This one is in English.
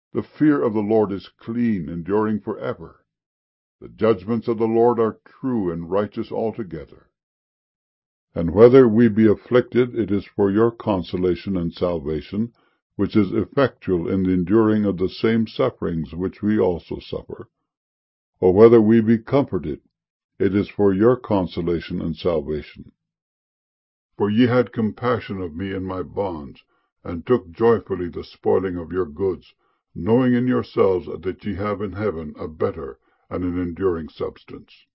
The fear of the Lord is clean, enduring for ever. The judgments of the Lord are true and righteous altogether. And whether we be afflicted, it is for your consolation and salvation, which is effectual in the enduring of the same sufferings which we also suffer. Or whether we be comforted, it is for your consolation and salvation. For ye had compassion of me in my bonds, and took joyfully the spoiling of your goods, knowing in yourselves that ye have in heaven a better and an enduring substance.